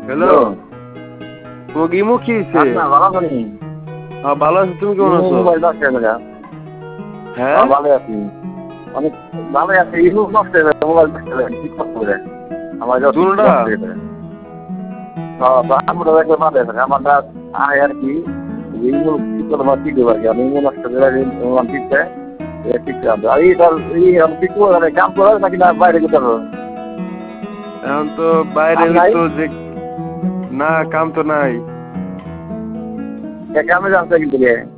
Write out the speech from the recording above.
Hello, ও গিমু কি হইছে? ভালো আছি। ভালো আছি, তুমি কেমন আছো? হ্যাঁ, ভালো আছি, অনেক ভালো আছি। ইমু নষ্ট হয়ে গেছে, মোবাইল নষ্ট হয়ে গেছে, ঠিক করে আমার দুটা আমরা দেখলে ভালো আছে আমারটা আয় আর কি ইমু ঠিক করে বা ঠিক হবে আর কি। আমি ইমু নষ্ট করে ঠিকছে ঠিক আছে। আর এই ঠিক করে কাম করে নাকি না বাইরে যেতে হবে? এখন তো বাইরে কাম নাই, তো যে না, কাম তো নাই। কামে যাচ্ছে কিন্তু